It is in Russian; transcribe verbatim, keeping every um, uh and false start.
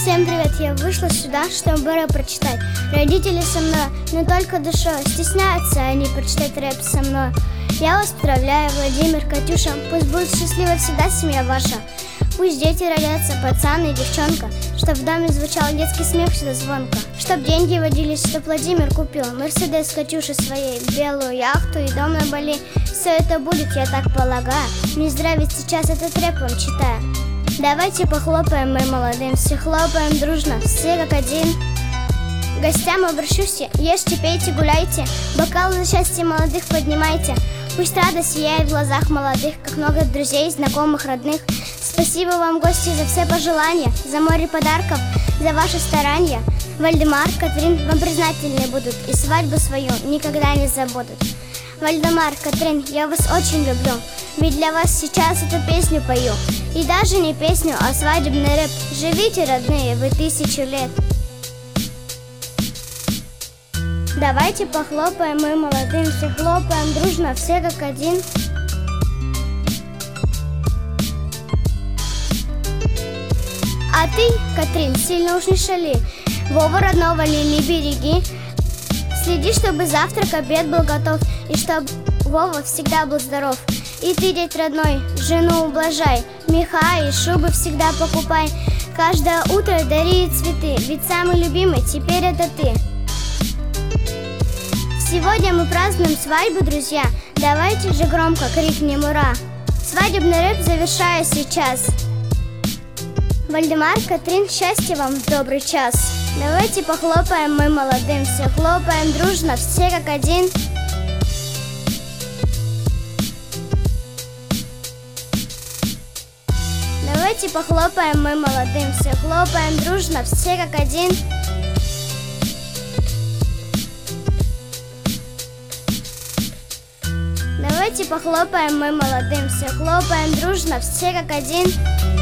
Всем привет! Я вышла сюда, чтобы рэп прочитать. Родители со мной, но только душой. Стесняются они прочитать рэп со мной. Я вас поздравляю, Владимир, Катюша. Пусть будет счастлива всегда семья ваша. Пусть дети родятся, пацан и девчонка. Чтоб в доме звучал детский смех всегда звонко. Чтоб деньги водились, чтоб Владимир купил Мерседес Катюше своей, белую яхту и дом на Бали. Все это будет, я так полагаю. Не зря ведь сейчас этот рэп вам читаю. Давайте похлопаем мы молодым, все хлопаем дружно, все как один. К гостям обращусь, ешьте, пейте, гуляйте, бокал за счастье молодых поднимайте. Пусть радость сияет в глазах молодых, как много друзей, знакомых, родных. Спасибо вам, гости, за все пожелания, за море подарков, за ваши старания. Вальдемар, Катрин вам признательны будут и свадьбу свою никогда не забудут. Вальдемар, Катрин, я вас очень люблю, ведь для вас сейчас эту песню пою. И даже не песню, а свадебный рэп. Живите, родные, вы тысячу лет. Давайте похлопаем мы молодым, все хлопаем дружно, все как один. А ты, Катрин, сильно уж не шали, Вову родного Лили береги. Следи, чтобы завтрак, обед был готов, и чтоб Вова всегда был здоров. И ты, дядь родной, жену ублажай, меха и шубы всегда покупай. Каждое утро дари цветы, ведь самый любимый теперь это ты. Сегодня мы празднуем свадьбу, друзья, давайте же громко крикнем ура. Свадебный рэп завершаю сейчас. Вальдемар, Катрин, счастья вам в добрый час. Давайте похлопаем мы молодым, все хлопаем дружно, все как один. Давайте похлопаем мы молодым, все хлопаем дружно, все как один. Давайте похлопаем мы молодым, все хлопаем дружно, все как один.